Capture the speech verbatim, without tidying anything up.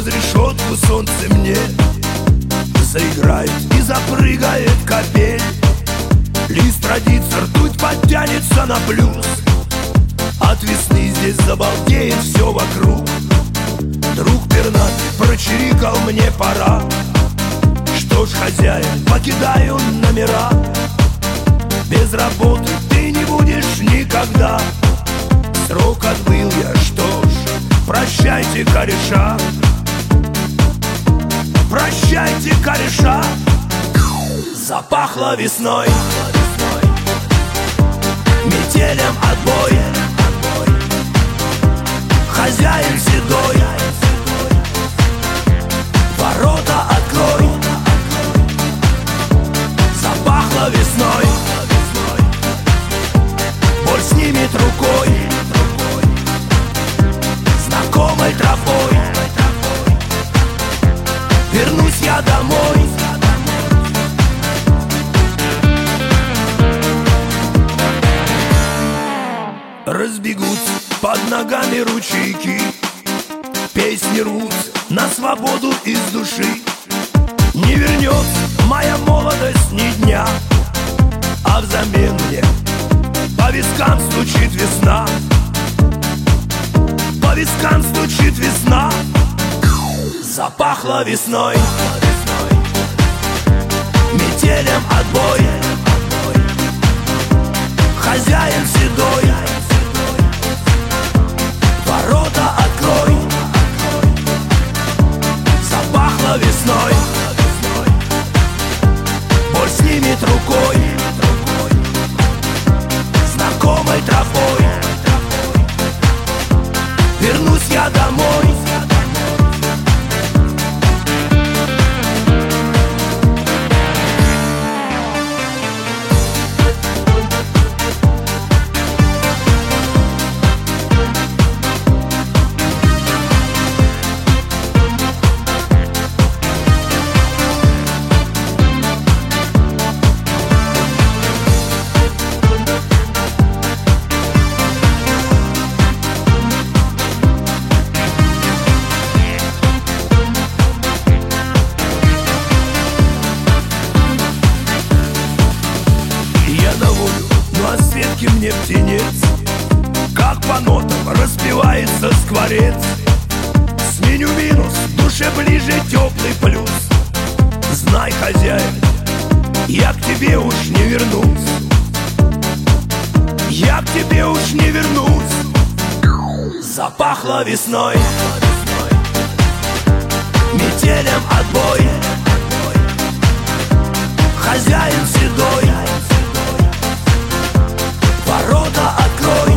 Через решетку солнце мне заиграет и запрыгает капель. Лист родится, ртуть подтянется на плюс. От весны здесь забалдеет все вокруг. Друг пернатый прочирикал, мне пора. Что ж, хозяин, покидаю номера. Без работы ты не будешь никогда. Срок отбыл я, что ж, прощайте, кореша. Прощайте, кореша. Запахло весной, метелем отбой. Хозяин седой, ворота открой. Запахло весной, боль снимет рукой, знакомой тропой. Вернусь я домой. Разбегутся под ногами ручейки, песни рвутся на свободу из души. Не вернется моя молодость ни дня, а взамен мне по вискам стучит весна. По вискам стучит весна. Запахло весной, метелем отбой. Хозяин седой, ворота открой. Запахло весной, боль снимет рукой, знакомой тропой. Вернусь я домой. Мне птенец, как по нотам распевается скворец. Сменю минус, душе ближе теплый плюс. Знай, хозяин, я к тебе уж не вернусь. Я к тебе уж не вернусь. Запахло весной, метелем отбой. Хозяин седой, ворота открой.